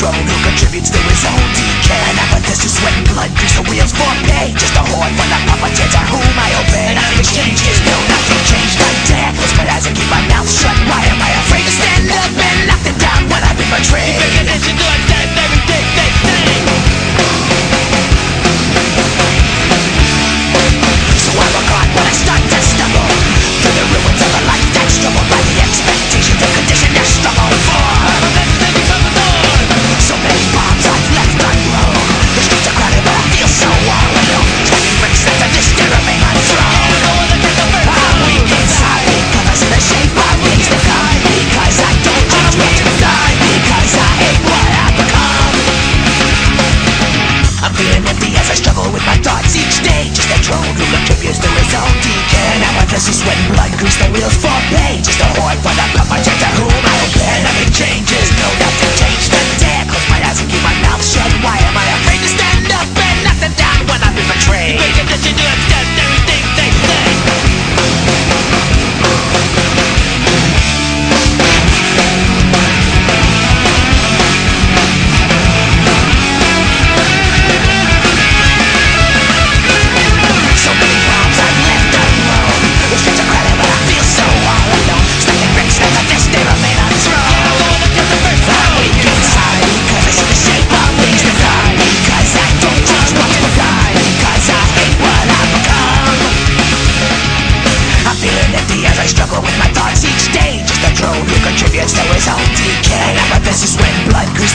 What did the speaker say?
drone who contributes to his own decay. An apprentice who sweat and blood grease the wheels for pay. Just a horde full of puppets on whom I obey. Nothing changes, no, nothing changed. I dare close my eyes and keep my mouth shut. Why am I afraid to stand up and knock them down when I've been betrayed? Pay attention to understand everything they say. So I regard when I start to stumble through the ruins of a life that's troubled by the expectations of condition I struggle for. So many bombs I've left unblown. The streets are crowded but I feel so all alone. Stacking bricks that to this day remain unthrown. I'm weak inside because of the shape my wings define. Because I don't change what to die. Because I hate what I've become. I'm feeling empty as I struggle with my thoughts each day. Just a drone who contributes to his own decay. Now I feel sweat and blood grease the wheels for pay. Just a horde full of puppets to whom I obey. Nothing changes, no, nothing changed. I dare close my eyes and keep my mouth shut. Why am I afraid to stand up and knock them down when I've been betrayed? Pay attention to understand everything they say. So many bombs I've left unblown. The streets are crowded but I feel so all alone. Stacking bricks that to this day remain unthrown. I'm weak inside because I see the shape of wings define. Because I don't change what to die. Because I hate what I've become. I'm feeling empty as I struggle with my thoughts each day. Just a drone who contributes to his own decay. I'm a vicious when blood